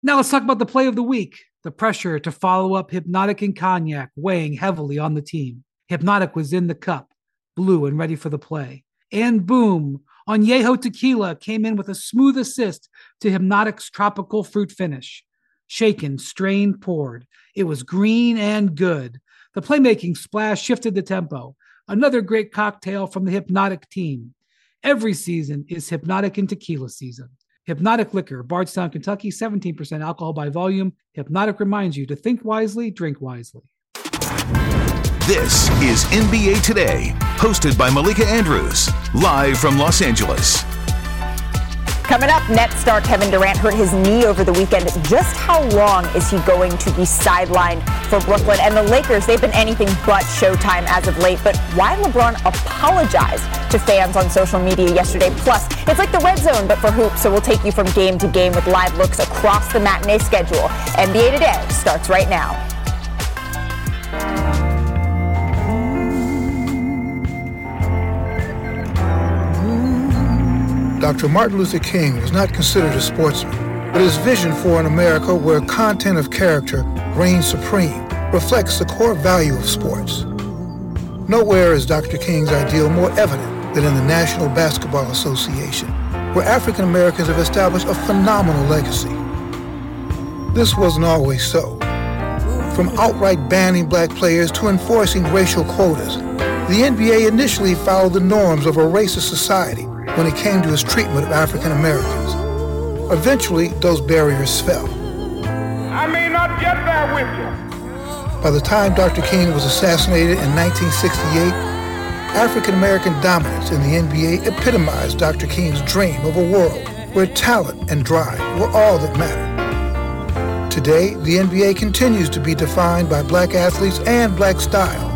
Now let's talk about the play of the week. The pressure to follow up Hypnotic and Cognac weighing heavily on the team. Hypnotic was in the cup, blue and ready for the play. And boom, Añejo Tequila came in with a smooth assist to Hypnotic's tropical fruit finish. Shaken, strained, poured. It was green and good. The playmaking splash shifted the tempo. Another great cocktail from the Hypnotic team. Every season is Hypnotic and Tequila season. Hypnotic Liquor, Bardstown, Kentucky, 17% alcohol by volume. Hypnotic reminds you to think wisely, drink wisely. This is NBA Today, hosted by Malika Andrews, live from Los Angeles. Coming up, Nets star Kevin Durant hurt his knee over the weekend. Just how long is he going to be sidelined for Brooklyn? And the Lakers, they've been anything but Showtime as of late. But why LeBron apologized to fans on social media yesterday? Plus, it's like the Red Zone, but for hoops. So we'll take you from game to game with live looks across the matinee schedule. NBA Today starts right now. Dr. Martin Luther King was not considered a sportsman, but his vision for an America where content of character reigns supreme reflects the core value of sports. Nowhere is Dr. King's ideal more evident than in the National Basketball Association, where African Americans have established a phenomenal legacy. This wasn't always so. From outright banning black players to enforcing racial quotas, the NBA initially followed the norms of a racist society when it came to its treatment of African Americans. Eventually, those barriers fell. I may not get there with you. By the time Dr. King was assassinated in 1968, African American dominance in the NBA epitomized Dr. King's dream of a world where talent and drive were all that mattered. Today, the NBA continues to be defined by black athletes and black style.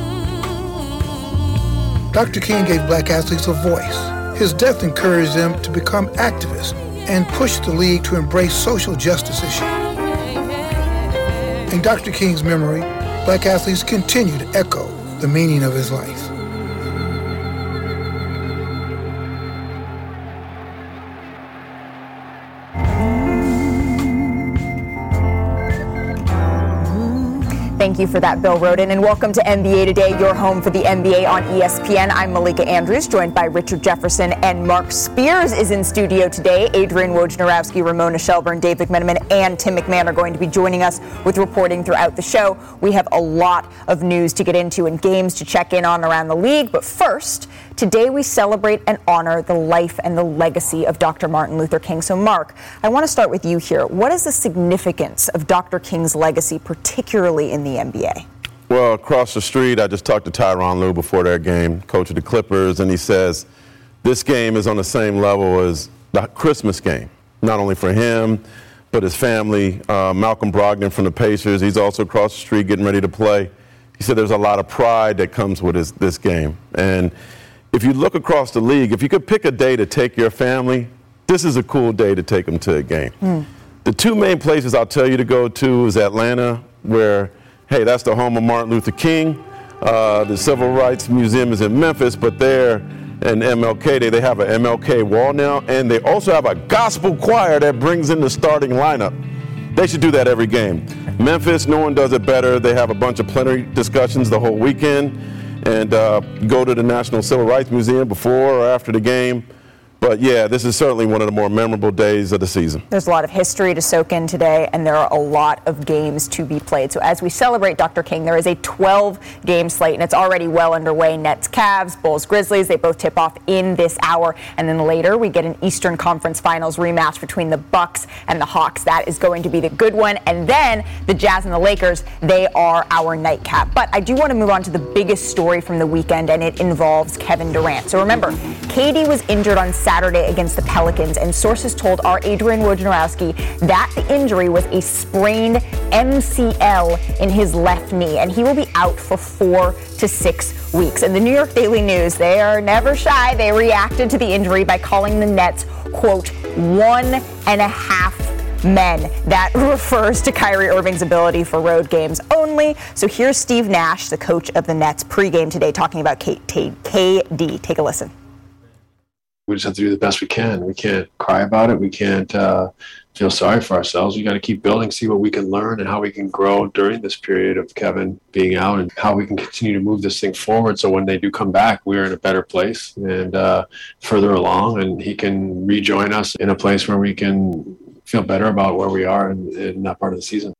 Dr. King gave black athletes a voice. His death encouraged them to become activists and pushed the league to embrace social justice issues. In Dr. King's memory, black athletes continue to echo the meaning of his life. Thank you for that, Bill Rhoden, and welcome to NBA Today, your home for the NBA on ESPN. I'm Malika Andrews, joined by Richard Jefferson and Mark Spears is in studio today. Adrian Wojnarowski, Ramona Shelburne, Dave McMenamin, and Tim McMahon are going to be joining us with reporting throughout the show. We have a lot of news to get into and games to check in on around the league, but first, today we celebrate and honor the life and the legacy of Dr. Martin Luther King. So, Mark, I want to start with you here. What is the significance of Dr. King's legacy, particularly in the NBA? Well, across the street, I just talked to Tyronn Lue before their game, coach of the Clippers, and he says this game is on the same level as the Christmas game, not only for him, but his family. Malcolm Brogdon from the Pacers, he's also across the street getting ready to play. He said there's a lot of pride that comes with this game. And if you look across the league, if you could pick a day to take your family, this is a cool day to take them to a game. The two main places I'll tell you to go to is Atlanta, where, hey, that's the home of Martin Luther King. The Civil Rights Museum is in Memphis, but there in MLK Day, they have an MLK wall now, and they also have a gospel choir that brings in the starting lineup. They should do that every game. Memphis, no one does it better. They have a bunch of plenary discussions the whole weekend, and go to the National Civil Rights Museum before or after the game. But, yeah, this is certainly one of the more memorable days of the season. There's a lot of history to soak in today, and there are a lot of games to be played. So as we celebrate Dr. King, there is a 12-game slate, and it's already well underway. Nets, Cavs, Bulls, Grizzlies, they both tip off in this hour. And then later, we get an Eastern Conference Finals rematch between the Bucks and the Hawks. That is going to be the good one. And then the Jazz and the Lakers, they are our nightcap. But I do want to move on to the biggest story from the weekend, and it involves Kevin Durant. So remember, KD was injured on Saturday against the Pelicans, and sources told our Adrian Wojnarowski that the injury was a sprained MCL in his left knee, and he will be out for 4 to 6 weeks. And the New York Daily News, they are never shy. They reacted to the injury by calling the Nets, quote, 1.5 men. That refers to Kyrie Irving's ability for road games only. So here's Steve Nash, the coach of the Nets, pregame today, talking about KD. Take a listen. We just have to do the best we can. We can't cry about it. We can't feel sorry for ourselves. We got to keep building, see what we can learn and how we can grow during this period of Kevin being out, and how we can continue to move this thing forward so when they do come back, we're in a better place and further along, and he can rejoin us in a place where we can feel better about where we are in that part of the season.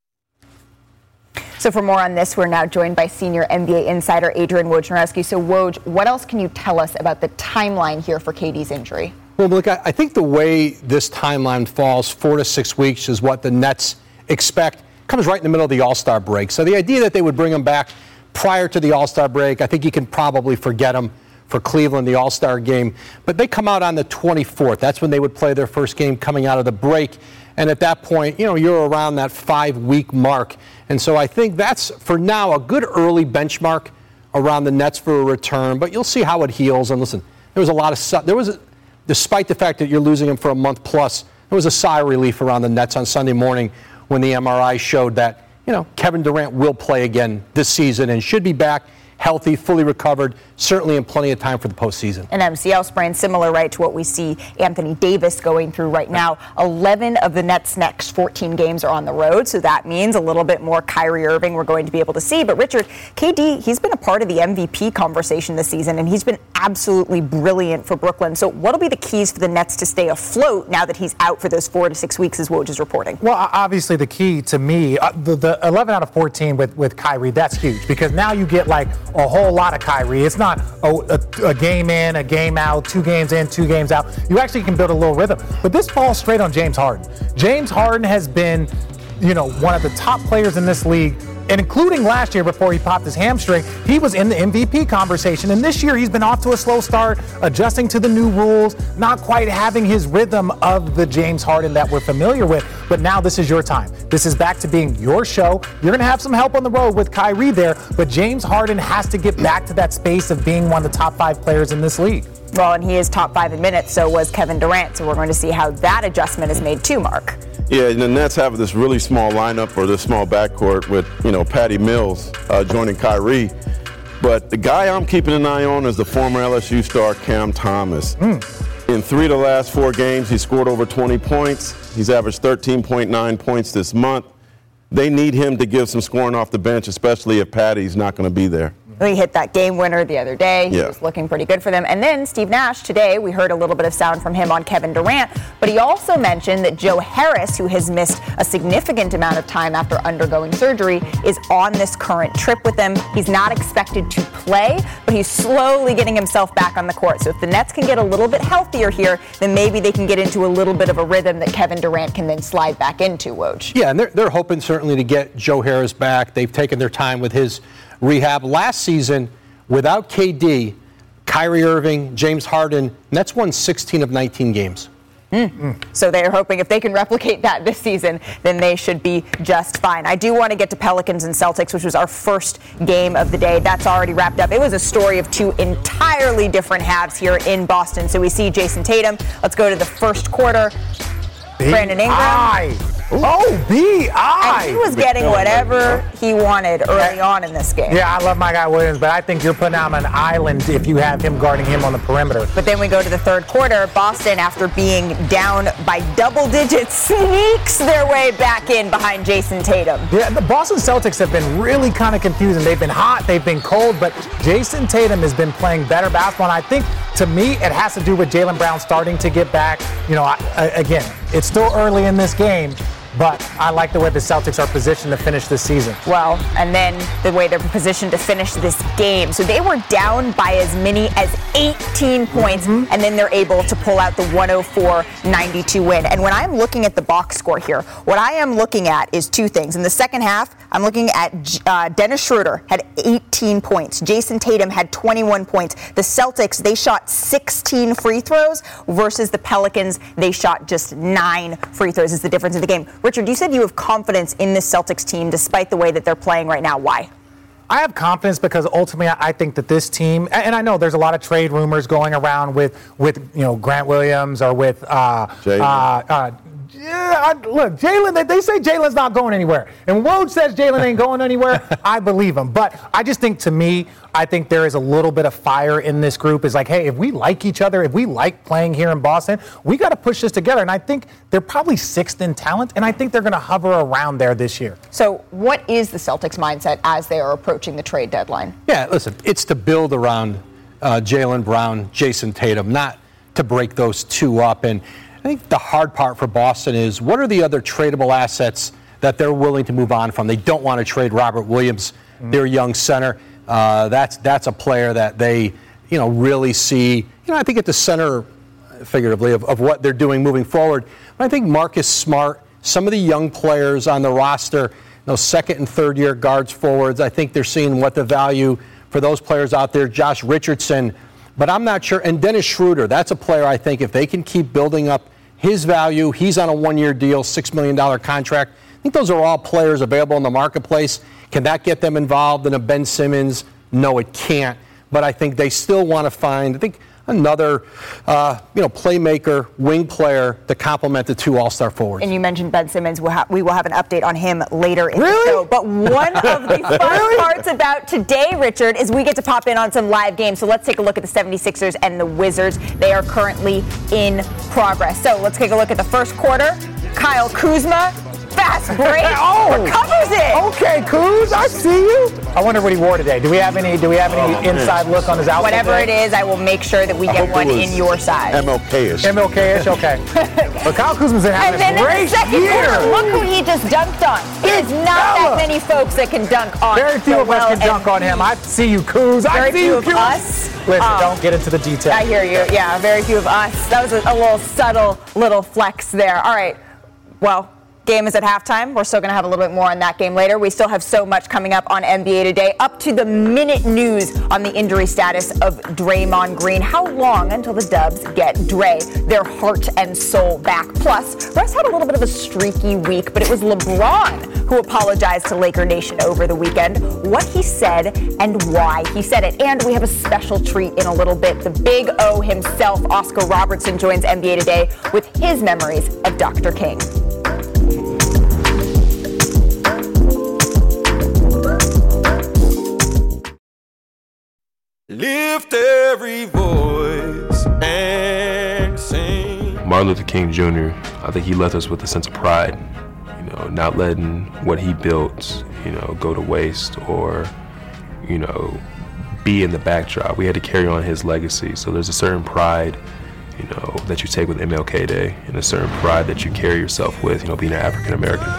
So for more on this, we're now joined by senior NBA insider Adrian Wojnarowski. So Woj, what else can you tell us about the timeline here for KD's injury? Well, look, I think the way this timeline falls, 4 to 6 weeks, is what the Nets expect. Comes right in the middle of the All-Star break. So the idea that they would bring him back prior to the All-Star break, I think you can probably forget him for Cleveland, the All-Star game. But they come out on the 24th. That's when they would play their first game coming out of the break. And at that point, you're around that 5-week mark. And so I think that's, for now, a good early benchmark around the Nets for a return. But you'll see how it heals. And listen, there was a lot of despite the fact that you're losing him for a month plus, there was a sigh of relief around the Nets on Sunday morning when the MRI showed that, Kevin Durant will play again this season and should be back healthy, fully recovered, certainly in plenty of time for the postseason. An MCL sprain, similar, right, to what we see Anthony Davis going through right now. 11 of the Nets' next 14 games are on the road, so that means a little bit more Kyrie Irving we're going to be able to see. But Richard, KD, he's been a part of the MVP conversation this season, and he's been absolutely brilliant for Brooklyn. So what'll be the keys for the Nets to stay afloat now that he's out for those 4 to 6 weeks, as Woj is reporting? Well, obviously the key to me, the 11 out of 14 with Kyrie, that's huge, because now you get like a whole lot of Kyrie. It's not a game in, a game out, 2 games in, 2 games out. You actually can build a little rhythm. But this falls straight on James Harden. James Harden has been, one of the top players in this league, and including last year before he popped his hamstring, he was in the MVP conversation. And this year he's been off to a slow start, adjusting to the new rules, not quite having his rhythm of the James Harden that we're familiar with. But now this is your time. This is back to being your show. You're going to have some help on the road with Kyrie there, but James Harden has to get back to that space of being one of the top 5 players in this league. Well, and he is top 5 in minutes, so was Kevin Durant. So we're going to see how that adjustment is made too, Mark. Yeah, and the Nets have this really small lineup or this small backcourt with, Patty Mills joining Kyrie. But the guy I'm keeping an eye on is the former LSU star Cam Thomas. In 3 of the last 4 games, he scored over 20 points. He's averaged 13.9 points this month. They need him to give some scoring off the bench, especially if Patty's not going to be there. He hit that game winner the other day. He was looking pretty good for them. And then Steve Nash today, we heard a little bit of sound from him on Kevin Durant, but he also mentioned that Joe Harris, who has missed a significant amount of time after undergoing surgery, is on this current trip with them. He's not expected to play, but he's slowly getting himself back on the court. So if the Nets can get a little bit healthier here, then maybe they can get into a little bit of a rhythm that Kevin Durant can then slide back into, Woj. Yeah, and they're hoping certainly to get Joe Harris back. They've taken their time with his rehab. Last season, without KD, Kyrie Irving, James Harden, Nets won 16 of 19 games. So they're hoping if they can replicate that this season, then they should be just fine. I do want to get to Pelicans and Celtics, which was our first game of the day. That's already wrapped up. It was a story of 2 entirely different halves here in Boston. So we see Jason Tatum. Let's go to the first quarter. Brandon Ingram. B.I. And he was getting whatever he wanted early on in this game. Yeah, I love my guy Williams, but I think you're putting him on an island if you have him guarding him on the perimeter. But then we go to the third quarter. Boston, after being down by double digits, sneaks their way back in behind Jason Tatum. Yeah, the Boston Celtics have been really kind of confusing. They've been hot, they've been cold, but Jason Tatum has been playing better basketball. And I think, to me, it has to do with Jaylen Brown starting to get back. Again, it's still early in this game, but I like the way the Celtics are positioned to finish this season. Well, and then the way they're positioned to finish this game. So they were down by as many as 18 points, and then they're able to pull out the 104-92 win. And when I'm looking at the box score here, what I am looking at is 2 things. In the second half, I'm looking at Dennis Schroeder had 18 points. Jason Tatum had 21 points. The Celtics, they shot 16 free throws versus the Pelicans, they shot just 9 free throws is the difference in the game. Richard, you said you have confidence in this Celtics team despite the way that they're playing right now. Why? I have confidence because ultimately I think that this team, and I know there's a lot of trade rumors going around with Grant Williams or with Look, Jalen, they say Jalen's not going anywhere. And Woj says Jalen ain't going anywhere. I believe him. But I just think, to me, I think there is a little bit of fire in this group. It's like, hey, if we like each other, if we like playing here in Boston, we got to push this together. And I think they're probably 6th in talent, and I think they're going to hover around there this year. So what is the Celtics' mindset as they are approaching the trade deadline? Yeah, listen, it's to build around Jaylen Brown, Jason Tatum, not to break those two up. And I think the hard part for Boston is, what are the other tradable assets that they're willing to move on from? They don't want to trade Robert Williams, their young center. That's a player that they, really see, I think at the center, figuratively, of what they're doing moving forward. But I think Marcus Smart, some of the young players on the roster, those second and third year guards, forwards, I think they're seeing what the value for those players out there. Josh Richardson, but I'm not sure. And Dennis Schroeder, that's a player I think if they can keep building up his value, he's on a 1-year deal, $6 million contract. I think those are all players available in the marketplace. Can that get them involved in a Ben Simmons? No, it can't. But I think they still want to find, I think, another, playmaker, wing player to complement the two all-star forwards. And you mentioned Ben Simmons. We will have an update on him later in the show. But one of the fun parts about today, Richard, is we get to pop in on some live games. So let's take a look at the 76ers and the Wizards. They are currently in progress. So let's take a look at the first quarter. Kyle Kuzma, fast break, recovers it. Okay, Kuz, I see you. I wonder what he wore today. Do we have any inside look on his outfit? Whatever it is, I will make sure that we get one in your size. MLK-ish. MLK-ish, okay. But Kyle Kuzma's having a great year. Look who he just dunked on. There's not that many folks that can dunk on. Very few of us can dunk on him. I see you, Kuz. I see you, Kuz. Us. Listen, don't get into the details. I hear you. Yeah, very few of us. That was a little subtle little flex there. All right. Well, game is at halftime. We're still going to have a little bit more on that game later. We still have so much coming up on NBA Today. Up to the minute news on the injury status of Draymond Green. How long until the Dubs get Dre, their heart and soul, back? Plus, Russ had a little bit of a streaky week, but it was LeBron who apologized to Laker Nation over the weekend. What he said and why he said it. And we have a special treat in a little bit. The Big O himself, Oscar Robertson, joins NBA Today with his memories of Dr. King. Lift every voice and sing. Martin Luther King Jr., I think he left us with a sense of pride, not letting what he built, go to waste or, be in the backdrop. We had to carry on his legacy. So there's a certain pride, that you take with MLK Day and a certain pride that you carry yourself with, being an African American.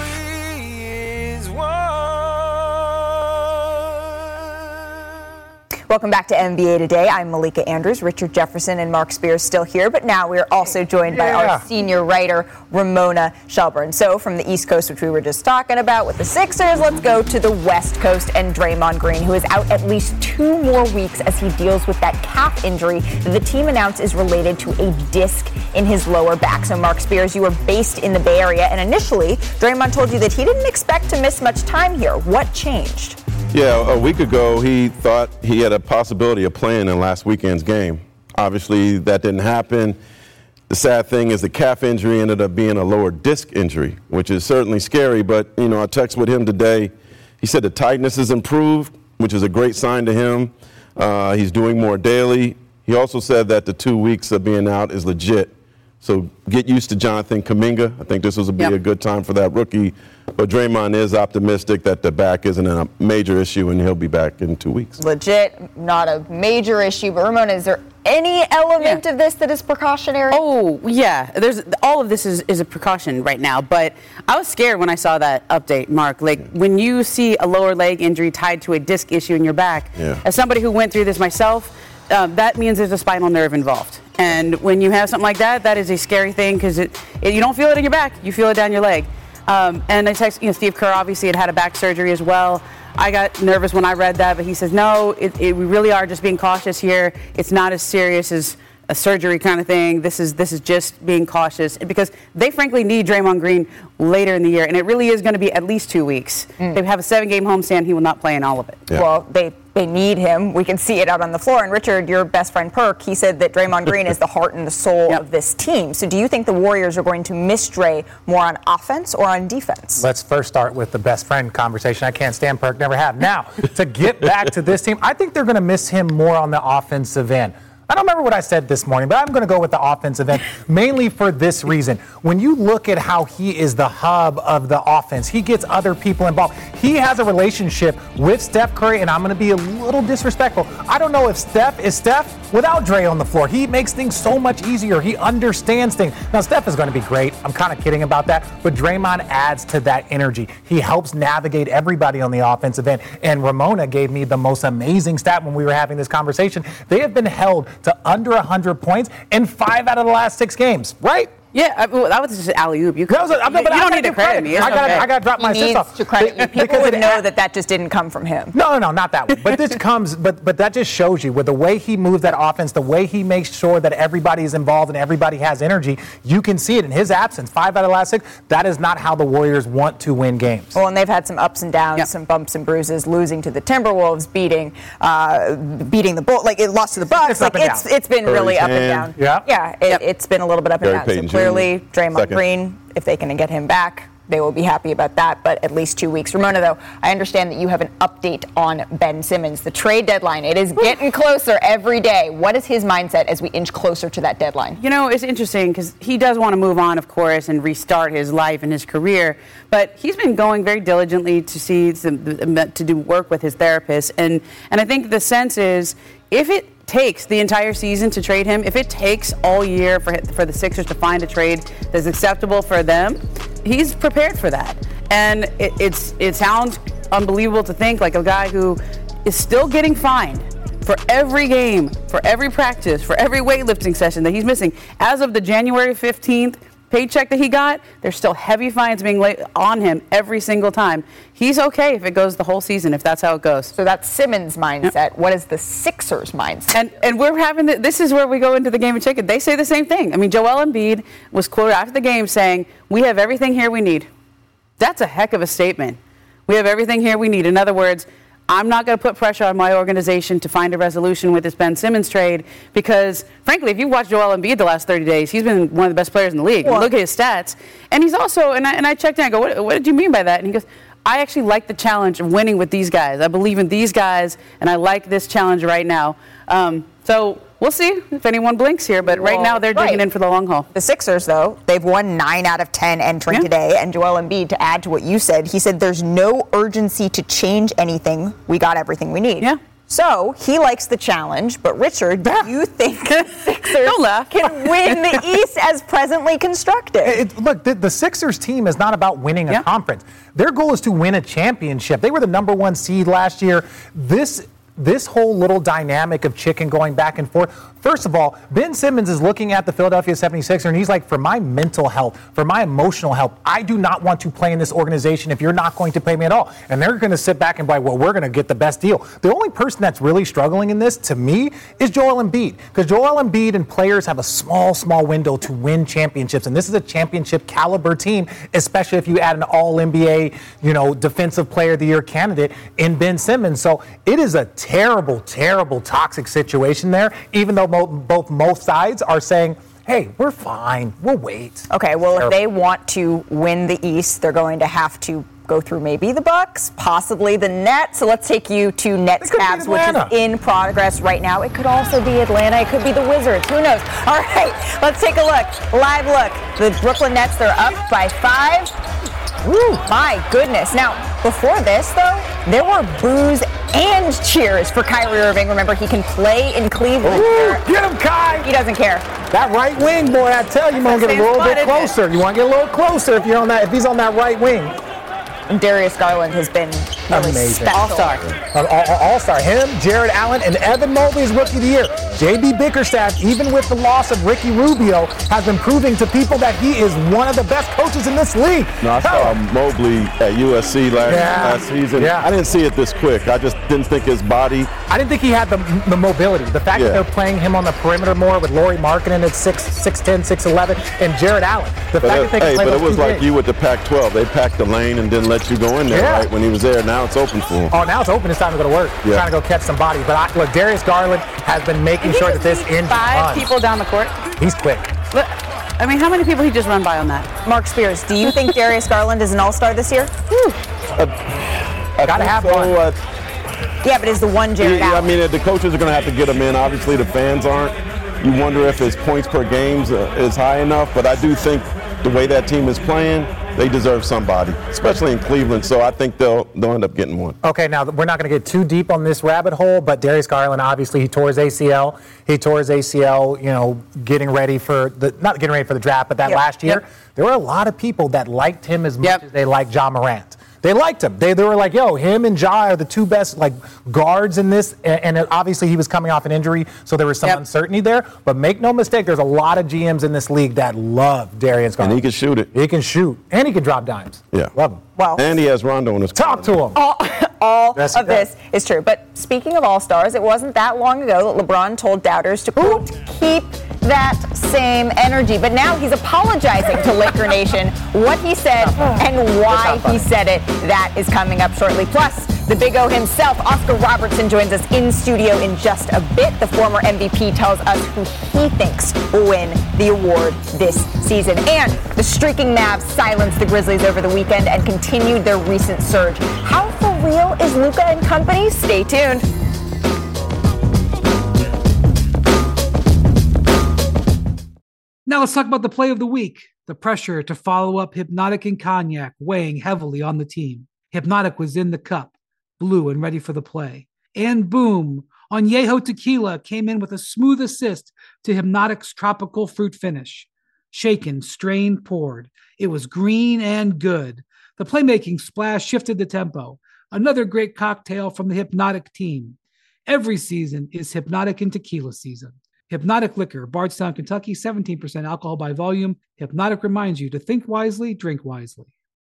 Welcome back to NBA Today. I'm Malika Andrews. Richard Jefferson and Mark Spears still here, but now we're also joined by our senior writer, Ramona Shelburne. So from the East Coast, which we were just talking about with the Sixers, let's go to the West Coast and Draymond Green, who is out at least 2 more weeks as he deals with that calf injury that the team announced is related to a disc in his lower back. So Mark Spears, you are based in the Bay Area, and initially, Draymond told you that he didn't expect to miss much time here. What changed? Yeah, a week ago, he thought he had a possibility of playing in last weekend's game. Obviously, that didn't happen. The sad thing is the calf injury ended up being a lower disc injury, which is certainly scary. But, I texted with him today. He said the tightness has improved, which is a great sign to him. He's doing more daily. He also said that the 2 weeks of being out is legit. So get used to Jonathan Kuminga. I think this will be a good time for that rookie. But Draymond is optimistic that the back isn't a major issue and he'll be back in 2 weeks. Legit, not a major issue. But Ramona, is there any element of this that is precautionary? Oh, yeah. All of this is a precaution right now. But I was scared when I saw that update, Mark. When you see a lower leg injury tied to a disc issue in your back, as somebody who went through this myself, that means there's a spinal nerve involved. And when you have something like that, that is a scary thing because you don't feel it in your back, you feel it down your leg. And I text, Steve Kerr obviously had a back surgery as well. I got nervous when I read that, but he says, no, we really are just being cautious here. It's not as serious as a surgery kind of thing. This is just being cautious because they frankly need Draymond Green later in the year, and it really is going to be at least 2 weeks. They have a 7-game homestand. He will not play in all of it. Yeah. Well, they need him. We can see it out on the floor. And Richard, your best friend Perk, he said that Draymond Green is the heart and the soul of this team. So do you think the Warriors are going to miss Dre more on offense or on defense? Let's first start with the best friend conversation. I can't stand Perk, never have. Now, to get back to this team, I think they're going to miss him more on the offensive end. I don't remember what I said this morning, but I'm going to go with the offensive end, mainly for this reason. When you look at how he is the hub of the offense, he gets other people involved. He has a relationship with Steph Curry, and I'm going to be a little disrespectful. I don't know if Steph is Steph without Dre on the floor. He makes things so much easier. He understands things. Now, Steph is going to be great. I'm kind of kidding about that, but Draymond adds to that energy. He helps navigate everybody on the offensive end, and Ramona gave me the most amazing stat when we were having this conversation. They have been held to under 100 points in 5 out of the last 6 games, right? Yeah, that was just alley-oop. You don't need to credit me. I got to drop my assist off. To credit you. People would know that just didn't come from him. No, not that one. But this comes, but that just shows you with the way he moves that offense, the way he makes sure that everybody is involved and everybody has energy, you can see it in his absence. 5 out of the last 6, that is not how the Warriors want to win games. Well, and they've had some ups and downs, some bumps and bruises, losing to the Timberwolves, beating the Bulls. Like, it lost to the Bucks. It's been really up and down. It's been a little bit up and down. So clearly, Draymond Green, if they can get him back, they will be happy about that, but at least 2 weeks. Ramona, though, I understand that you have an update on Ben Simmons. The trade deadline, it is getting closer every day. What is his mindset as we inch closer to that deadline? You know, it's interesting because he does want to move on, of course, and restart his life and his career, but he's been going very diligently to do work with his therapist, and I think the sense is if it takes the entire season to trade him, if it takes all year for the Sixers to find a trade that's acceptable for them, he's prepared for that. And it sounds unbelievable to think like a guy who is still getting fined for every game, for every practice, for every weightlifting session that he's missing. As of the January 15th paycheck that he got, there's still heavy fines being laid on him every single time. He's okay if it goes the whole season, if that's how it goes. So that's Simmons' mindset. Yep. What is the Sixers' mindset? And we're having this is where we go into the game of chicken. They say the same thing. I mean, Joel Embiid was quoted after the game saying, "We have everything here we need." That's a heck of a statement. We have everything here we need. In other words, I'm not going to put pressure on my organization to find a resolution with this Ben Simmons trade because, frankly, if you watch Joel Embiid the last 30 days, he's been one of the best players in the league. Look at his stats. And he's also, and I checked in, I go, what did you mean by that? And he goes, I actually like the challenge of winning with these guys. I believe in these guys, and I like this challenge right now. So we'll see if anyone blinks here, but right now they're digging in for the long haul. The Sixers, though, they've won 9 out of 10 entering today. And Joel Embiid, to add to what you said, he said there's no urgency to change anything. We got everything we need. Yeah. So he likes the challenge. But, Richard, do you think the Sixers can win the East as presently constructed? Look, the Sixers team is not about winning a conference. Their goal is to win a championship. They were the number 1 seed last year. This whole little dynamic of chicken going back and forth. First of all, Ben Simmons is looking at the Philadelphia 76ers, and he's like, for my mental health, for my emotional health, I do not want to play in this organization if you're not going to pay me at all. And they're going to sit back and be like, well, we're going to get the best deal. The only person that's really struggling in this, to me, is Joel Embiid. Because Joel Embiid and players have a small window to win championships. And this is a championship caliber team, especially if you add an all-NBA, defensive player of the year candidate in Ben Simmons. So it is a terrible, terrible, toxic situation there, even though both sides are saying, hey, we're fine, we'll wait. Okay, well, if they want to win the East, they're going to have to go through maybe the Bucks, possibly the Nets. So let's take you to Nets Cavs, which is in progress right now. It could also be Atlanta. It could be the Wizards. Who knows? All right, let's take a look. Live look. The Brooklyn Nets, they're up by 5. Woo, my goodness. Now, before this, though, there were boos and cheers for Kyrie Irving. Remember, he can play in Cleveland. Ooh, get him, Kai! He doesn't care. That right wing, boy, I tell you, you want to get a little bit closer. You want to get a little closer if he's on that right wing. And Darius Garland has been Amazing. All-star. All-star. Him, Jared Allen, and Evan Mobley is Rookie of the Year. J.B. Bickerstaff, even with the loss of Ricky Rubio, has been proving to people that he is one of the best coaches in this league. No, I saw Mobley at USC last season. Yeah. I didn't see it this quick. I just didn't think his body. I didn't think he had the mobility. The fact that they're playing him on the perimeter more with Lauri Markkanen at 6'10", 6'11", and Jared Allen. But it was like you with the Pac-12. They packed the lane and didn't let you go in there right when he was there. Now it's open for him. Oh, now it's open. It's time to go to work. Yeah. Trying to go catch some bodies. But look, Darius Garland has been making sure that this engine runs. 5 people down the court. He's quick. Look, I mean, how many people he just run by on that? Mark Spears, do you think Darius Garland is an all-star this year? Gotta have one. Yeah, but is the one Jared Allen? I mean, the coaches are going to have to get him in. Obviously, the fans aren't. You wonder if his points per game is high enough, but I do think the way that team is playing, they deserve somebody, especially in Cleveland. So I think they'll end up getting one. Okay, now we're not going to get too deep on this rabbit hole, but Darius Garland, obviously, he tore his ACL. Getting ready for not getting ready for the draft, but that last year, there were a lot of people that liked him as much as they liked Ja Morant. They liked him. They were like, yo, him and Ja are the two best guards in this. And obviously he was coming off an injury, so there was some uncertainty there. But make no mistake, there's a lot of GMs in this league that love Darius Garland. And he can shoot it. He can shoot. And he can drop dimes. Yeah. Love him. Well, and he has Rondo in his Talk to him. All of this is true. But speaking of all-stars, it wasn't that long ago that LeBron told doubters to, quote, keep that same energy. But now he's apologizing to Laker Nation. What he said and why he said it, that is coming up shortly. Plus, the Big O himself, Oscar Robertson, joins us in studio in just a bit. The former MVP tells us who he thinks will win the award this season. And the streaking Mavs silenced the Grizzlies over the weekend and continued their recent surge. How for real is Luka and company? Stay tuned. Now let's talk about the play of the week. The pressure to follow up Hypnotic and Cognac weighing heavily on the team. Hypnotic was in the cup, blue and ready for the play. And boom, Añejo Tequila came in with a smooth assist to Hypnotic's tropical fruit finish. Shaken, strained, poured. It was green and good. The playmaking splash shifted the tempo. Another great cocktail from the Hypnotic team. Every season is Hypnotic and Tequila season. Hypnotic Liquor, Bardstown, Kentucky, 17% alcohol by volume. Hypnotic reminds you to think wisely, drink wisely.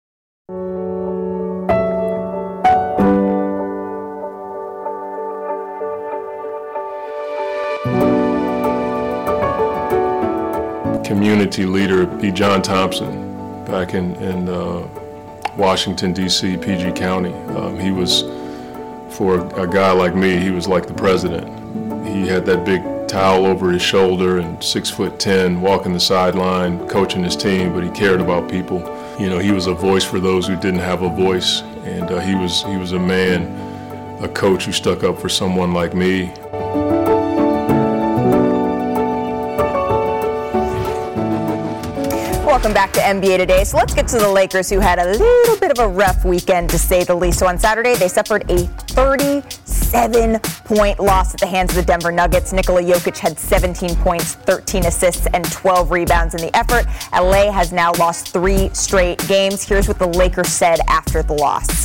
Community leader B. John Thompson back in Washington, D.C., PG County. He was, for a guy like me, he was like the president. He had that big towel over his shoulder and 6'10", walking the sideline, coaching his team, but he cared about people. You know, he was a voice for those who didn't have a voice, and he was a man, a coach who stuck up for someone like me. Welcome back to NBA Today. So let's get to the Lakers, who had a little bit of a rough weekend, to say the least. So on Saturday, they suffered a 37-point loss at the hands of the Denver Nuggets. Nikola Jokic had 17 points, 13 assists, and 12 rebounds in the effort. LA has now lost 3 straight games. Here's what the Lakers said after the loss.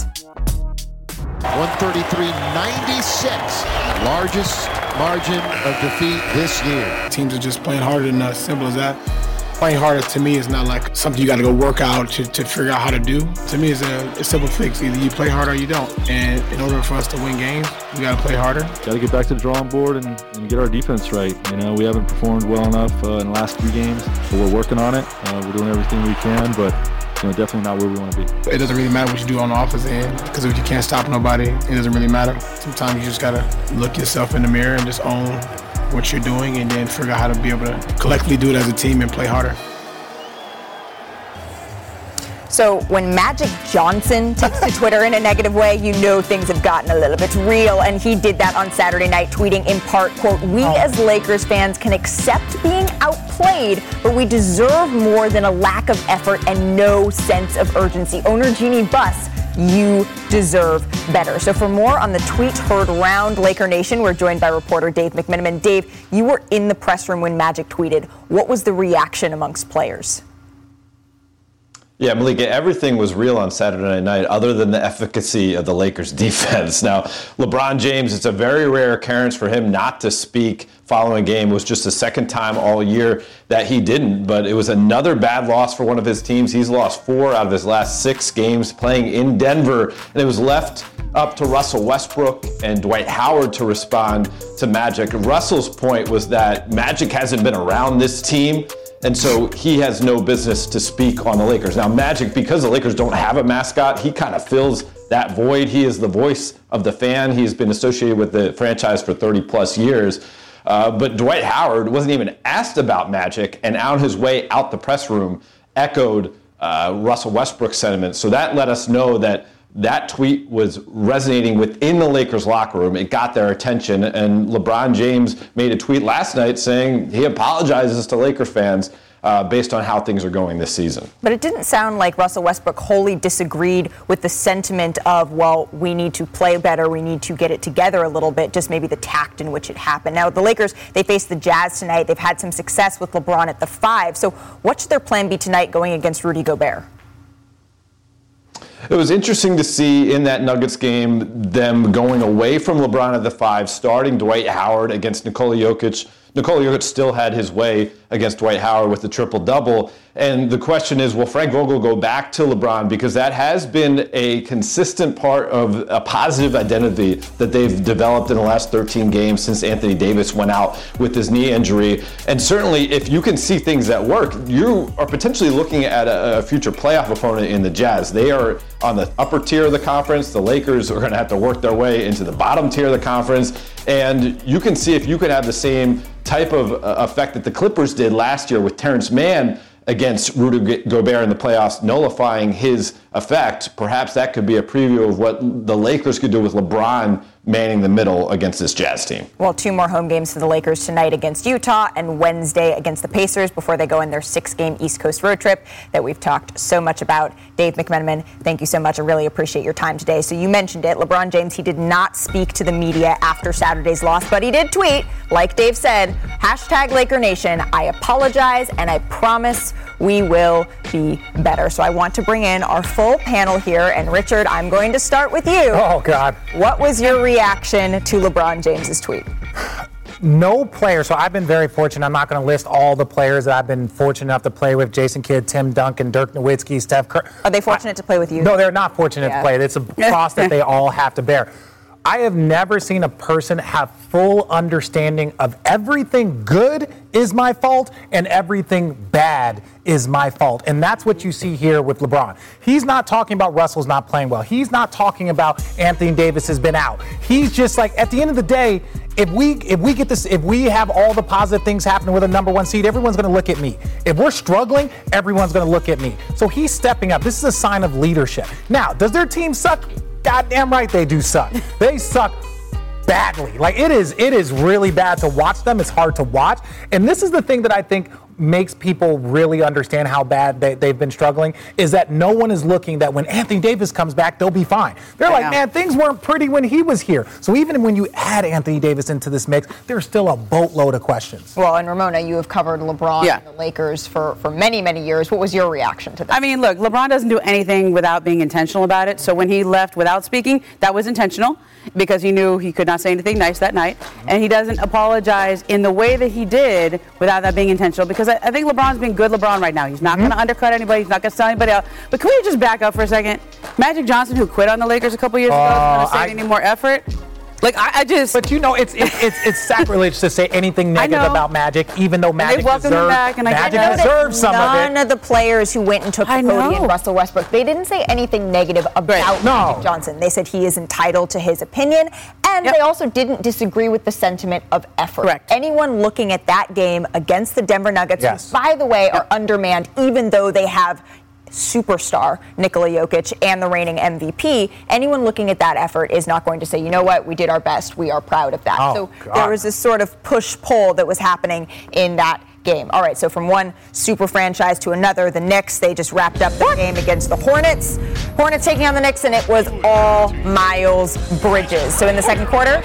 133-96, largest margin of defeat this year. Teams are just playing harder than us, simple as that. Playing harder to me is not like something you got to go work out to figure out how to do. To me, it's a simple fix. Either you play harder or you don't. And in order for us to win games, we got to play harder. Got to get back to the drawing board and get our defense right. You know, we haven't performed well enough in the last few games, but we're working on it. We're doing everything we can, but definitely not where we want to be. It doesn't really matter what you do on the offensive end, because if you can't stop nobody, it doesn't really matter. Sometimes you just got to look yourself in the mirror and just own what you're doing, and then figure out how to be able to collectively do it as a team and play harder. So when Magic Johnson takes to Twitter in a negative way, you know things have gotten a little bit real. And he did that on Saturday night, tweeting in part, quote, "We as Lakers fans can accept being outplayed, but we deserve more than a lack of effort and no sense of urgency. Owner Jeannie Buss, you deserve better." So for more on the tweet heard round Laker Nation, we're joined by reporter Dave McMenamin. Dave, you were in the press room when Magic tweeted. What was the reaction amongst players? Yeah, Malika, everything was real on Saturday night other than the efficacy of the Lakers defense. Now, LeBron James, it's a very rare occurrence for him not to speak following a game. It was just the second time all year that he didn't, but it was another bad loss for one of his teams. He's lost 4 out of his last 6 games playing in Denver, and it was left up to Russell Westbrook and Dwight Howard to respond to Magic. Russell's point was that Magic hasn't been around this team, and so he has no business to speak on the Lakers. Now, Magic, because the Lakers don't have a mascot, he kind of fills that void. He is the voice of the fan. He's been associated with the franchise for 30 plus years. But Dwight Howard wasn't even asked about Magic, and on his way out the press room echoed Russell Westbrook's sentiment. So that let us know that that tweet was resonating within the Lakers locker room. It got their attention, and LeBron James made a tweet last night saying he apologizes to Laker fans based on how things are going this season. But it didn't sound like Russell Westbrook wholly disagreed with the sentiment of, well, we need to play better, we need to get it together a little bit, just maybe the tact in which it happened. Now, the Lakers, they face the Jazz tonight. They've had some success with LeBron at the 5. So what should their plan be tonight going against Rudy Gobert? It was interesting to see in that Nuggets game them going away from LeBron at the 5, starting Dwight Howard against Nikola Jokic. Nikola Jokic still had his way against Dwight Howard with the triple-double. And the question is, will Frank Vogel go back to LeBron? Because that has been a consistent part of a positive identity that they've developed in the last 13 games since Anthony Davis went out with his knee injury. And certainly, if you can see things that work, you are potentially looking at a future playoff opponent in the Jazz. They are on the upper tier of the conference. The Lakers are going to have to work their way into the bottom tier of the conference. And you can see if you could have the same type of effect that the Clippers did last year with Terrence Mann against Rudy Gobert in the playoffs, nullifying his effect. Perhaps that could be a preview of what the Lakers could do with LeBron manning the middle against this Jazz team. Well, 2 more home games for the Lakers tonight against Utah and Wednesday against the Pacers before they go in their 6-game East Coast road trip that we've talked so much about. Dave McMenamin, thank you so much. I really appreciate your time today. So you mentioned it. LeBron James, he did not speak to the media after Saturday's loss, but he did tweet, like Dave said, #LakerNation. I apologize, and I promise we will be better. So I want to bring in our full panel here. And Richard, I'm going to start with you. Oh, God. What was your reaction to LeBron James's tweet? No player. So I've been very fortunate. I'm not going to list all the players that I've been fortunate enough to play with. Jason Kidd, Tim Duncan, Dirk Nowitzki, Steph Curry. Are they fortunate to play with you? No, they're not fortunate to play. It's a cross that they all have to bear. I have never seen a person have full understanding of everything good is my fault and everything bad is my fault. And that's what you see here with LeBron. He's not talking about Russell's not playing well. He's not talking about Anthony Davis has been out. He's just like, at the end of the day, if we get this, if we have all the positive things happening with a number 1 seed, everyone's going to look at me. If we're struggling, everyone's going to look at me. So he's stepping up. This is a sign of leadership. Now, does their team suck? Goddamn right they do suck. They suck badly. Like it is really bad to watch them. It's hard to watch. And this is the thing that I think makes people really understand how bad they've been struggling is that no one is looking that when Anthony Davis comes back, they'll be fine. They're like, man, things weren't pretty when he was here. So even when you add Anthony Davis into this mix, there's still a boatload of questions. Well, and Ramona, you have covered LeBron and the Lakers for many, many years. What was your reaction to that? I mean, look, LeBron doesn't do anything without being intentional about it. So when he left without speaking, that was intentional because he knew he could not say anything nice that night. And he doesn't apologize in the way that he did without that being intentional because I think LeBron's being good LeBron right now. He's not going to undercut anybody. He's not going to sell anybody out. But can we just back up for a second? Magic Johnson, who quit on the Lakers a couple years ago, is going to say any more effort? Like, I just... But, you know, it's sacrilege to say anything negative about Magic, even though Magic deserves some of it. None of the players who went and took the podium, Russell Westbrook, they didn't say anything negative about Magic Johnson. They said he is entitled to his opinion, and they also didn't disagree with the sentiment of effort. Correct. Anyone looking at that game against the Denver Nuggets, who, by the way, are undermanned, even though they have superstar Nikola Jokic and the reigning MVP, anyone looking at that effort is not going to say, you know what, we did our best, we are proud of that. There was this sort of push-pull that was happening in that game. All right, so from one super franchise to another, the Knicks, they just wrapped up the game against the Hornets. Hornets taking on the Knicks, and it was all Miles Bridges. So in the second quarter,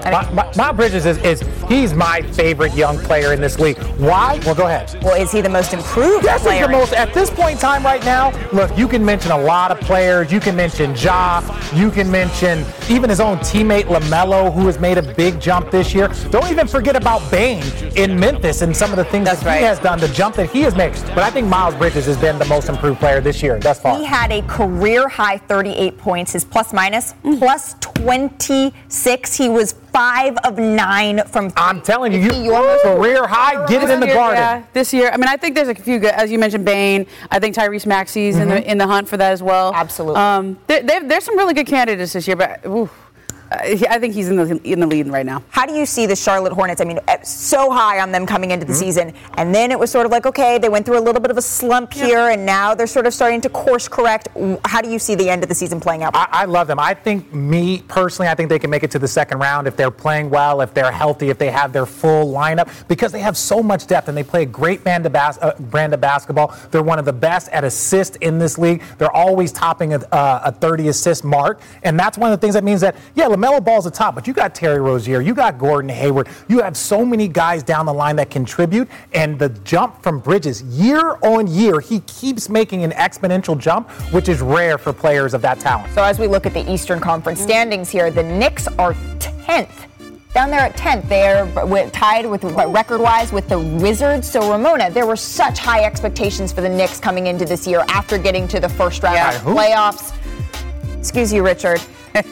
Miles Bridges he's my favorite young player in this league. Why? Well, go ahead. Well, is he the most improved player? He's the most, at this point in time right now, look, you can mention a lot of players. You can mention Ja. You can mention even his own teammate LaMelo, who has made a big jump this year. Don't even forget about Bane in Memphis and some of the things he has done, the jump that he has made. But I think Miles Bridges has been the most improved player this year thus far. He had a career-high 38 points. His plus-minus, plus 26. He was 5 of 9 from 3. I'm telling you, career high, get it in the garden. Yeah, this year. I mean, I think there's a few good, as you mentioned, Bane. I think Tyrese Maxey's in the hunt for that as well. Absolutely. There's some really good candidates this year, but I think he's in the lead right now. How do you see the Charlotte Hornets? I mean, so high on them coming into the season, and then it was sort of like, okay, they went through a little bit of a slump here, and now they're sort of starting to course correct. How do you see the end of the season playing out? I love them. I think, me personally, I think they can make it to the second round if they're playing well, if they're healthy, if they have their full lineup, because they have so much depth and they play a great brand of basketball. They're one of the best at assists in this league. They're always topping a 30 assist mark, and that's one of the things that means that, LaMelo Ball's the top, but you got Terry Rozier, you got Gordon Hayward, you have so many guys down the line that contribute, and the jump from Bridges, year on year, he keeps making an exponential jump, which is rare for players of that talent. So as we look at the Eastern Conference standings here, the Knicks are 10th. Down there at 10th, they're tied with record-wise with the Wizards. So, Ramona, there were such high expectations for the Knicks coming into this year after getting to the first round of playoffs. Excuse you, Richard.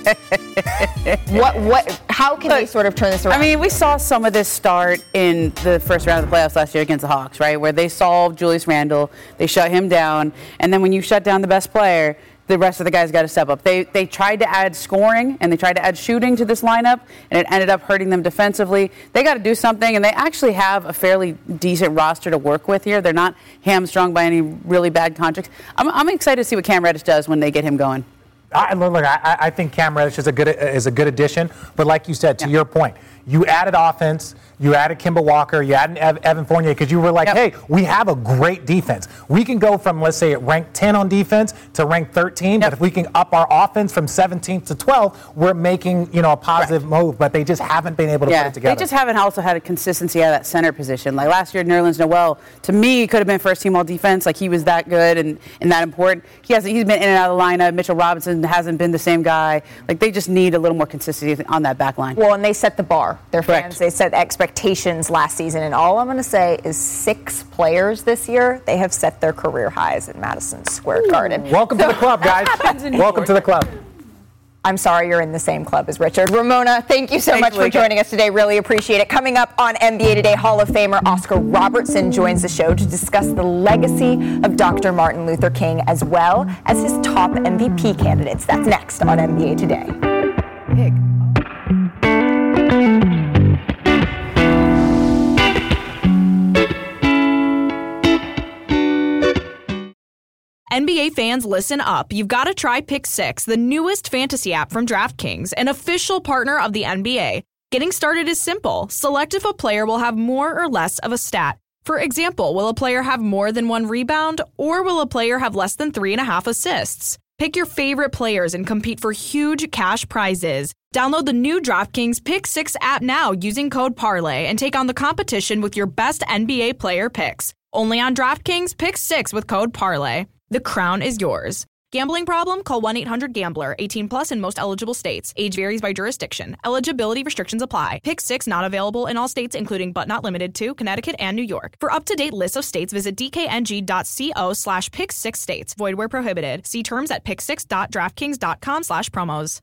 How can they sort of turn this around? I mean, we saw some of this start in the first round of the playoffs last year against the Hawks, right? Where they solved Julius Randle, they shut him down, and then when you shut down the best player, the rest of the guys got to step up. They tried to add scoring and they tried to add shooting to this lineup, and it ended up hurting them defensively. They got to do something, and they actually have a fairly decent roster to work with here. They're not hamstrung by any really bad contracts. I'm excited to see what Cam Reddish does when they get him going. I think Cam Reddish is a good addition, but like you said, to your point, you added offense, you added Kemba Walker, you added Evan Fournier, because you were like, hey, we have a great defense. We can go from, let's say, ranked 10 on defense to ranked 13, but if we can up our offense from 17th to 12, we're making, a positive move, but they just haven't been able to put it together. They just haven't also had a consistency out of that center position. Like last year, Nerlens Noel, to me, could have been first team all defense. Like he was that good and that important. He's been in and out of the lineup. Mitchell Robinson hasn't been the same guy. Like they just need a little more consistency on that back line. Well, and they set the bar. Their fans, they set expectations last season, and all I'm going to say is 6 players this year, they have set their career highs at Madison Square Garden. Welcome to the club, guys. Welcome to the club. I'm sorry you're in the same club as Richard. Ramona, thank you so much for joining us today. Really appreciate it. Coming up on NBA Today, Hall of Famer Oscar Robertson joins the show to discuss the legacy of Dr. Martin Luther King as well as his top MVP candidates. That's next on NBA Today. Big. NBA fans, listen up. You've got to try Pick 6, the newest fantasy app from DraftKings, an official partner of the NBA. Getting started is simple. Select if a player will have more or less of a stat. For example, will a player have more than 1 rebound, or will a player have less than 3.5 assists? Pick your favorite players and compete for huge cash prizes. Download the new DraftKings Pick 6 app now using code PARLAY and take on the competition with your best NBA player picks. Only on DraftKings Pick 6 with code PARLAY. The crown is yours. Gambling problem? Call 1-800-GAMBLER. 18 plus in most eligible states. Age varies by jurisdiction. Eligibility restrictions apply. Pick 6 not available in all states, including but not limited to Connecticut and New York. For up-to-date lists of states, visit dkng.co/pick6states. Void where prohibited. See terms at pick6.draftkings.com/promos.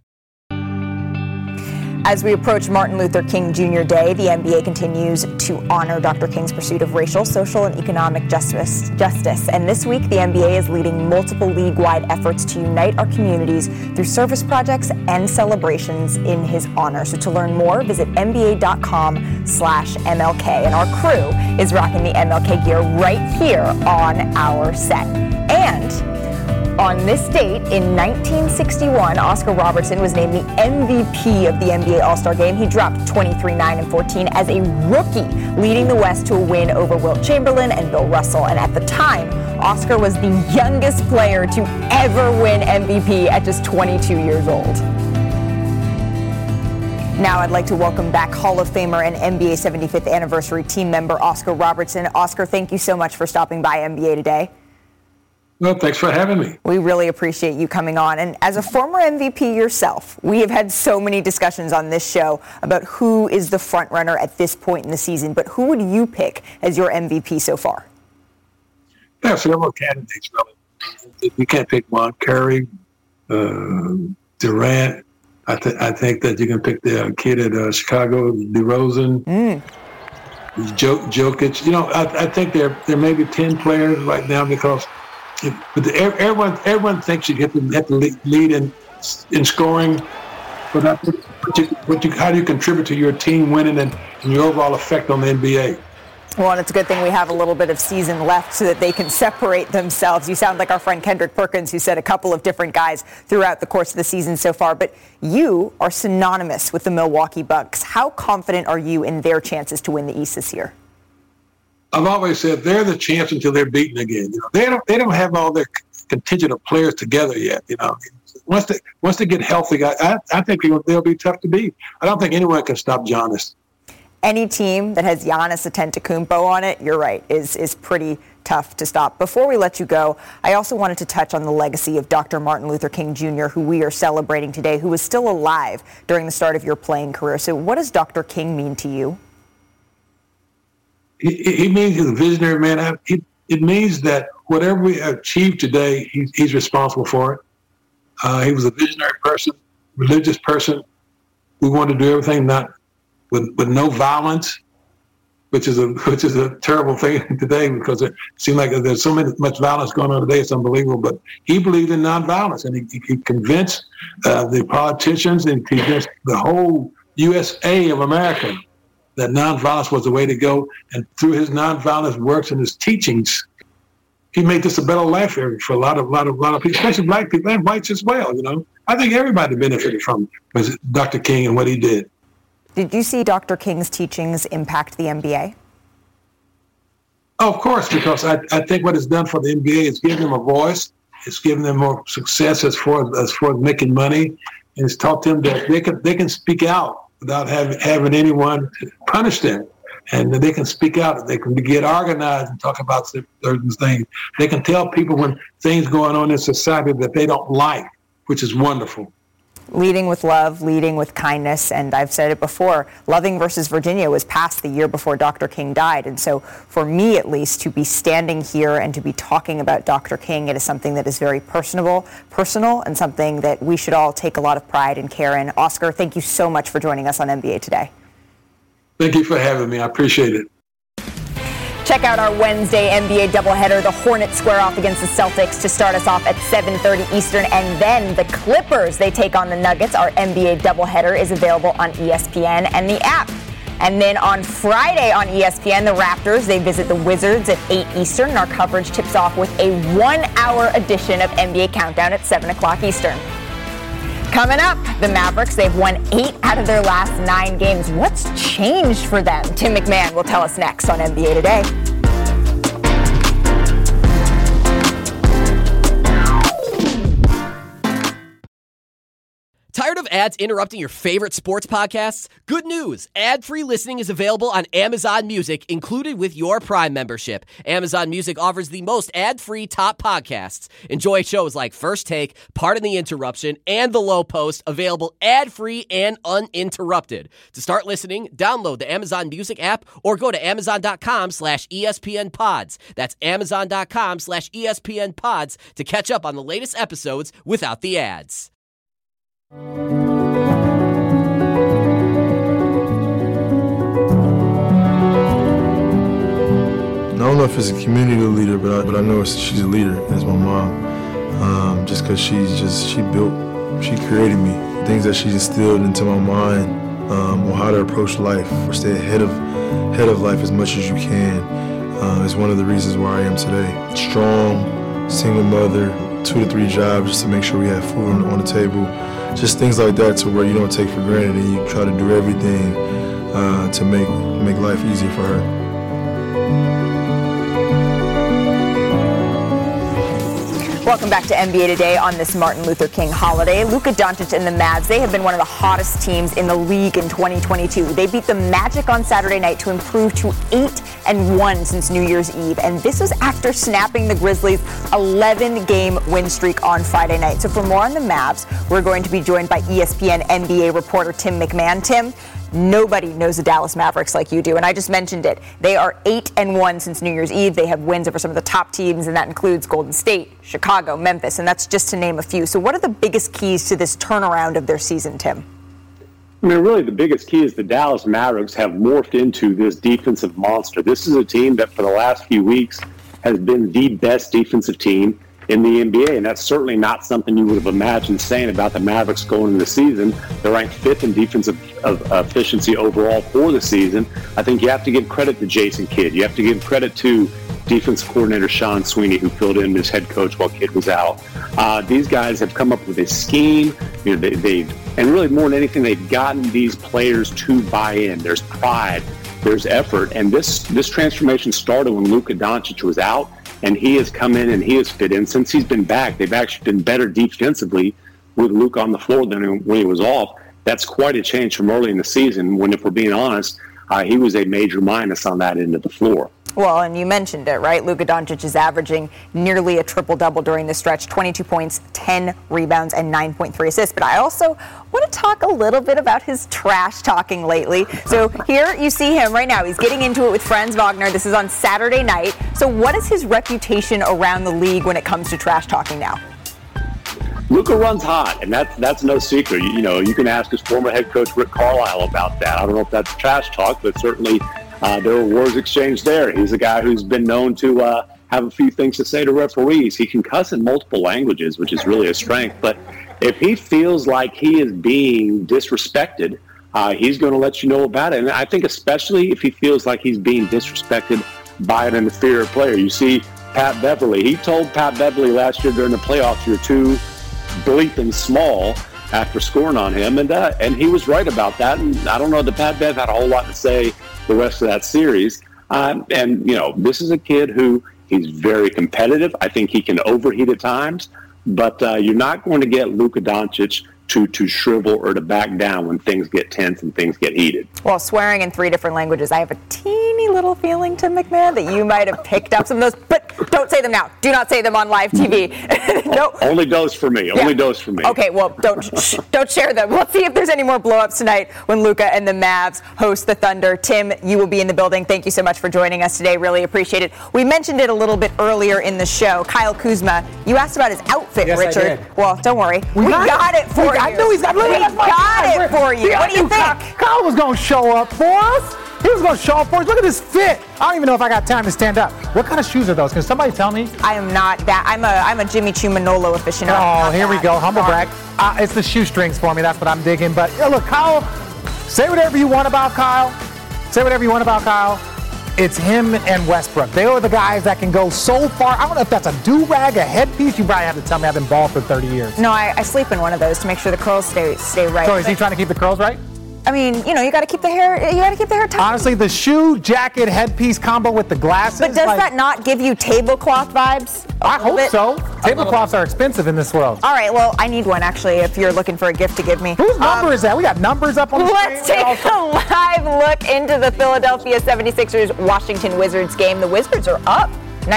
As we approach Martin Luther King Jr. Day, the NBA continues to honor Dr. King's pursuit of racial, social, and economic justice. And this week, the NBA is leading multiple league-wide efforts to unite our communities through service projects and celebrations in his honor. So to learn more, visit nba.com/MLK. And our crew is rocking the MLK gear right here on our set. And on this date, in 1961, Oscar Robertson was named the MVP of the NBA All-Star Game. He dropped 23, 9, and 14 as a rookie, leading the West to a win over Wilt Chamberlain and Bill Russell. And at the time, Oscar was the youngest player to ever win MVP at just 22 years old. Now I'd like to welcome back Hall of Famer and NBA 75th anniversary team member Oscar Robertson. Oscar, thank you so much for stopping by NBA Today. Well, thanks for having me. We really appreciate you coming on. And as a former MVP yourself, we have had so many discussions on this show about who is the front runner at this point in the season. But who would you pick as your MVP so far? There are several candidates, really. You can't pick one. Curry, Durant. I think that you can pick the kid at Chicago, DeRozan, Jokic. You know, I think there may be 10 players right now because everyone thinks you have to lead in scoring, but how do you contribute to your team winning and your overall effect on the NBA? Well, and it's a good thing we have a little bit of season left so that they can separate themselves. You sound like our friend Kendrick Perkins, who said a couple of different guys throughout the course of the season so far. But you are synonymous with the Milwaukee Bucks. How confident are you in their chances to win the East this year? I've always said they're the champs until they're beaten again. You know, they don't have all their contingent of players together yet. You know, once they get healthy, I think they'll be tough to beat. I don't think anyone can stop Giannis. Any team that has Giannis Antetokounmpo on it, you're right, is pretty tough to stop. Before we let you go, I also wanted to touch on the legacy of Dr. Martin Luther King Jr., who we are celebrating today, who was still alive during the start of your playing career. So what does Dr. King mean to you? He means he's a visionary man. It means that whatever we achieve today, he's responsible for it. He was a visionary person, religious person. We wanted to do everything with no violence, which is a terrible thing today because it seems like there's so much violence going on today. It's unbelievable. But he believed in nonviolence, and he convinced the politicians and convinced the whole USA of America that nonviolence was the way to go. And through his nonviolence works and his teachings, he made this a better life for a lot of people, especially black people and whites as well. You know, I think everybody benefited from Dr. King and what he did. Did you see Dr. King's teachings impact the NBA? Oh, of course, because I think what it's done for the NBA is given them a voice. It's given them more success as far as making money, and it's taught them that they can speak out without having anyone punish them, and they can speak out. They can get organized and talk about certain things. They can tell people when things going on in society that they don't like, which is wonderful. Leading with love, leading with kindness, and I've said it before, Loving versus Virginia was passed the year before Dr. King died, and so for me at least, to be standing here and to be talking about Dr. King, it is something that is very personal, and something that we should all take a lot of pride and care in. Oscar, thank you so much for joining us on NBA Today. Thank you for having me. I appreciate it. Check out our Wednesday NBA doubleheader. The Hornets square off against the Celtics to start us off at 7:30 Eastern. And then the Clippers, they take on the Nuggets. Our NBA doubleheader is available on ESPN and the app. And then on Friday on ESPN, the Raptors, they visit the Wizards at 8 Eastern. And our coverage tips off with a 1-hour edition of NBA Countdown at 7 o'clock Eastern. Coming up, the Mavericks, they've won 8 out of their last 9 games. What's changed for them? Tim McMahon will tell us next on NBA Today. Tired of ads interrupting your favorite sports podcasts? Good news! Ad-free listening is available on Amazon Music, included with your Prime membership. Amazon Music offers the most ad-free top podcasts. Enjoy shows like First Take, Pardon the Interruption, and The Low Post, available ad-free and uninterrupted. To start listening, download the Amazon Music app or go to amazon.com/ESPNpods. That's amazon.com/ESPNpods to catch up on the latest episodes without the ads. I don't know if it's a community leader, but I know she's a leader. That's my mom. Just because she created me. Things that she instilled into my mind on how to approach life, or stay ahead of life as much as you can, is one of the reasons where I am today. Strong, single mother, 2 to 3 jobs just to make sure we have food on the table. Just things like that, to where you don't take for granted and you try to do everything to make life easier for her. Welcome back to NBA Today on this Martin Luther King holiday. Luka Doncic and the Mavs, they have been one of the hottest teams in the league in 2022. They beat the Magic on Saturday night to improve to 8-1 since New Year's Eve. And this was after snapping the Grizzlies' 11-game win streak on Friday night. So for more on the Mavs, we're going to be joined by ESPN NBA reporter Tim McMahon. Tim, nobody knows the Dallas Mavericks like you do, and I just mentioned it. They are 8-1 since New Year's Eve. They have wins over some of the top teams, and that includes Golden State, Chicago, Memphis, and that's just to name a few. So what are the biggest keys to this turnaround of their season, Tim? I mean, really the biggest key is the Dallas Mavericks have morphed into this defensive monster. This is a team that for the last few weeks has been the best defensive team in the NBA, and that's certainly not something you would have imagined saying about the Mavericks going into the season. They're ranked 5th in defensive efficiency overall for the season. I think you have to give credit to Jason Kidd. You have to give credit to defensive coordinator Sean Sweeney, who filled in as head coach while Kidd was out. These guys have come up with a scheme. You know, and really more than anything, they've gotten these players to buy in. There's pride, there's effort, and this transformation started when Luka Doncic was out. And he has come in and he has fit in. Since he's been back, they've actually been better defensively with Luka on the floor than when he was off. That's quite a change from early in the season when, if we're being honest, he was a major minus on that end of the floor. Well, and you mentioned it, right? Luka Doncic is averaging nearly a triple-double during the stretch, 22 points, 10 rebounds, and 9.3 assists. But I also want to talk a little bit about his trash talking lately. So here you see him right now. He's getting into it with Franz Wagner. This is on Saturday night. So what is his reputation around the league when it comes to trash talking now? Luka runs hot, and that's no secret. You know, you can ask his former head coach Rick Carlisle about that. I don't know if that's trash talk, but certainly there were words exchanged there. He's a guy who's been known to have a few things to say to referees. He can cuss in multiple languages, which is really a strength. But if he feels like he is being disrespected, he's going to let you know about it. And I think especially if he feels like he's being disrespected by an inferior player. You see Pat Beverly. He told Pat Beverly last year during the playoffs, "You're too bleeping small," after scoring on him, and he was right about that. And I don't know that Pat Bev had a whole lot to say the rest of that series. And you know, this is a kid who he's very competitive. I think he can overheat at times, but you're not going to get Luka Doncic to shrivel or to back down when things get tense and things get heated. Well, swearing in 3 different languages, I have a teeny little feeling, Tim McMahon, that you might have picked up some of those, but don't say them now. Do not say them on live TV. No. Only dose for me. Only dose for me. Okay, well, don't share them. Let's see if there's any more blow-ups tonight when Luka and the Mavs host the Thunder. Tim, you will be in the building. Thank you so much for joining us today. Really appreciate it. We mentioned it a little bit earlier in the show. Kyle Kuzma, you asked about his outfit, yes, Richard. I did. Well, don't worry. We got it for you. I knew he's got We got it for you. What do you think? Kyle was going to show up for us. He was going to show up for us. Look at this fit. I don't even know if I got time to stand up. What kind of shoes are those? Can somebody tell me? I am not that. I'm a Jimmy Choo Manolo aficionado. Oh, here we go. Humble brag. It's the shoestrings for me. That's what I'm digging. But yeah, look, Kyle, say whatever you want about Kyle. Say whatever you want about Kyle. It's him and Westbrook. They are the guys that can go so far. I don't know if that's a do-rag, a headpiece. You probably have to tell me I've been bald for 30 years. No, I sleep in one of those to make sure the curls stay right. So is he trying to keep the curls right? I mean, you know, you got to keep the hair tight. Honestly, the shoe, jacket, headpiece combo with the glasses. But does that not give you tablecloth vibes? I hope so. Tablecloths are expensive in this world. All right, well, I need one, actually, if you're looking for a gift to give me. Whose number is that? We got numbers up on the screen. Let's take a live look into the Philadelphia 76ers-Washington Wizards game. The Wizards are up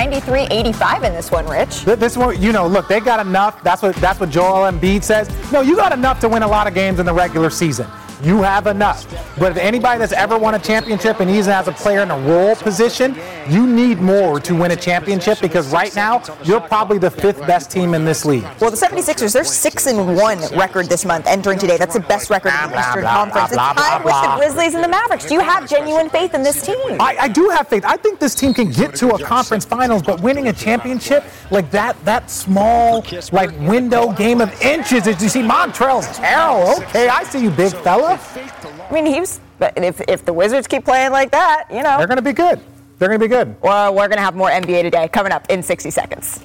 93-85 in this one, Rich. This one, you know, look, they got enough. That's what Joel Embiid says. No, you got enough to win a lot of games in the regular season. You have enough. But if anybody that's ever won a championship and even as a player in a role position, you need more to win a championship because right now, you're probably the 5th best team in this league. Well, the 76ers, they're 6-1 record this month entering today. That's the best record in the Eastern Conference. It's tied with the Grizzlies and the Mavericks. Do you have genuine faith in this team? I do have faith. I think this team can get to a conference finals, but winning a championship like that small like window game of inches. As you see, Montrezl Harrell. Okay, I see you, big fella. I mean, if the Wizards keep playing like that, you know. They're going to be good. They're going to be good. Well, we're going to have more NBA Today coming up in 60 seconds.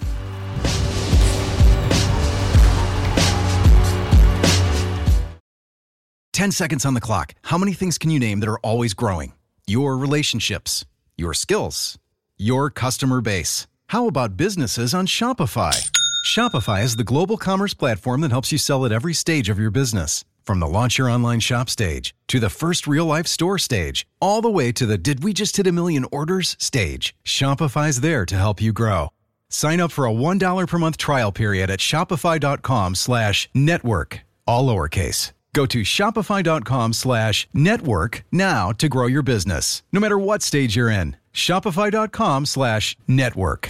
"10 seconds on the clock. How many things can you name that are always growing? Your relationships, your skills, your customer base. How about businesses on Shopify? Shopify is the global commerce platform that helps you sell at every stage of your business. From the launch your online shop stage, to the first real-life store stage, all the way to the did we just hit a million orders stage, Shopify's there to help you grow. Sign up for a $1 per month trial period at shopify.com/network, all lowercase. Go to shopify.com/network now to grow your business, no matter what stage you're in. Shopify.com/network.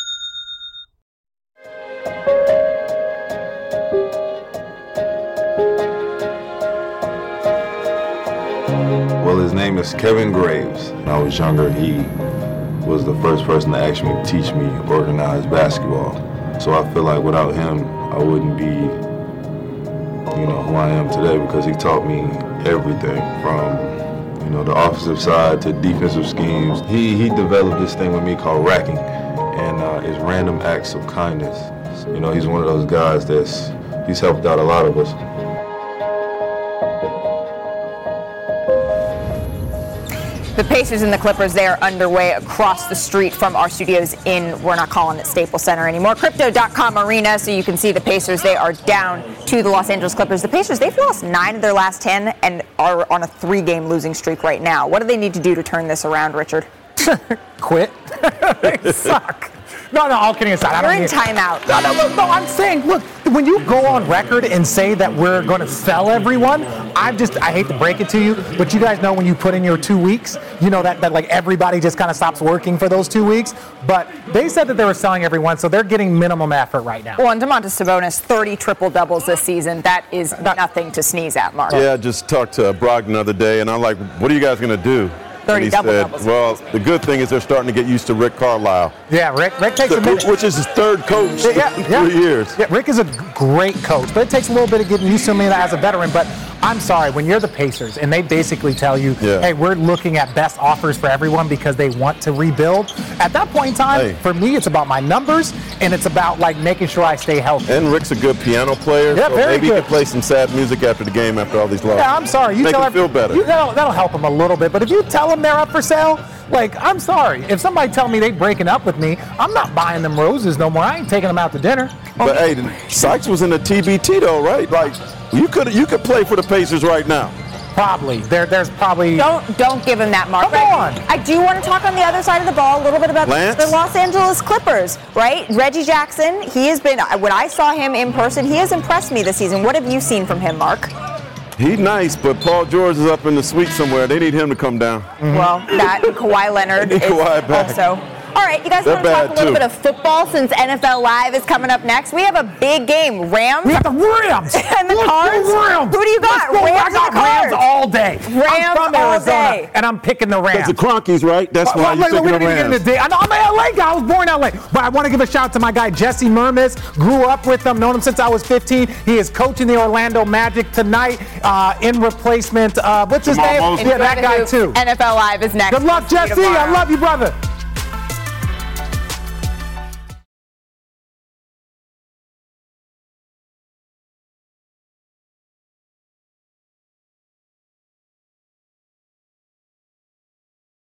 Well, his name is Kevin Graves. When I was younger, he was the first person to actually teach me organized basketball. So I feel like without him, I wouldn't be, who I am today, because he taught me everything from, the offensive side to defensive schemes. He developed this thing with me called racking, and it's random acts of kindness. He's one of those guys he's helped out a lot of us. The Pacers and the Clippers, they are underway across the street from our studios we're not calling it Staples Center anymore, Crypto.com Arena. So you can see the Pacers, they are down to the Los Angeles Clippers. The Pacers, they've lost 9 of their last 10 and are on a 3-game losing streak right now. What do they need to do to turn this around, Richard? Quit. They suck. No, all kidding aside. You're in timeout. No, I'm saying, look, when you go on record and say that we're going to sell everyone, I hate to break it to you, but you guys know when you put in your 2 weeks, that like everybody just kind of stops working for those 2 weeks. But they said that they were selling everyone, so they're getting minimum effort right now. Well, and Domantas Sabonis, 30 triple-doubles this season. That is nothing to sneeze at, Mark. Yeah, I just talked to Brogdon the other day, and I'm like, what are you guys going to do? 30 he said, double-doubles. well, the good thing is they're starting to get used to Rick Carlisle. Yeah, Rick takes a minute. Which is his third coach in 3 years. Yeah, Rick is a great coach, but it takes a little bit of getting used to him as a veteran. But I'm sorry, when you're the Pacers and they basically tell you, hey, we're looking at best offers for everyone because they want to rebuild, at that point in time, for me, it's about my numbers and it's about like making sure I stay healthy. And Rick's a good piano player, so maybe he can play some sad music after the game after all these losses. Yeah, I'm sorry. Make him feel better. That'll help him a little bit. But if you tell him they're up for sale, I'm sorry. If somebody tell me they breaking up with me, I'm not buying them roses no more. I ain't taking them out to dinner. But hey, Sykes was in the TBT though, right? Like you could play for the Pacers right now. Probably. There's probably. Don't give him that, Mark. Come on. I do want to talk on the other side of the ball a little bit about the Los Angeles Clippers, right? Reggie Jackson, he has been, when I saw him in person, he has impressed me this season. What have you seen from him, Mark? He's nice, but Paul George is up in the suite somewhere. They need him to come down. Well, that and Kawhi Leonard is also. All right, you guys want to talk a little bit of football since NFL Live is coming up next? We have a big game. Rams. We have the Rams. And the Cards. Rams. Who do you got? Rams. I got Rams all day. Rams I'm from all Arizona, day. and I'm picking the Rams. That's the Cronkies, right? That's why you're picking the Rams. I'm an LA guy. I was born in LA. But I want to give a shout out to my guy, Jesse Mermis. Grew up with him, known him since I was 15. He is coaching the Orlando Magic tonight in replacement. What's his name? Yeah, that guy too. NFL Live is next. Good luck, Jesse. I love you, brother.